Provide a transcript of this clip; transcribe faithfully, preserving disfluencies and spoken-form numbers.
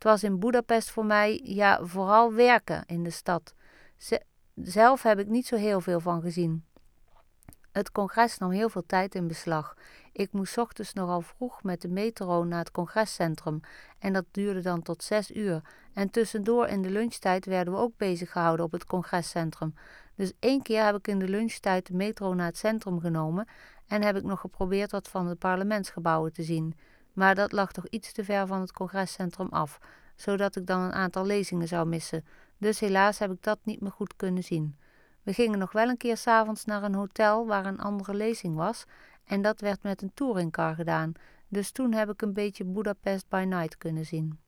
Het was in Boedapest voor mij ja, vooral werken in de stad. Z- zelf heb ik niet zo heel veel van gezien. Het congres nam heel veel tijd in beslag. Ik moest 's ochtends nogal vroeg met de metro naar het congrescentrum en dat duurde dan tot zes uur. En tussendoor in de lunchtijd werden we ook bezig gehouden op het congrescentrum. Dus één keer heb ik in de lunchtijd de metro naar het centrum genomen en heb ik nog geprobeerd wat van de parlementsgebouwen te zien. Maar dat lag toch iets te ver van het congrescentrum af, zodat ik dan een aantal lezingen zou missen. Dus helaas heb ik dat niet meer goed kunnen zien. We gingen nog wel een keer 's avonds naar een hotel waar een andere lezing was en dat werd met een touringcar gedaan. Dus toen heb ik een beetje Budapest by Night kunnen zien.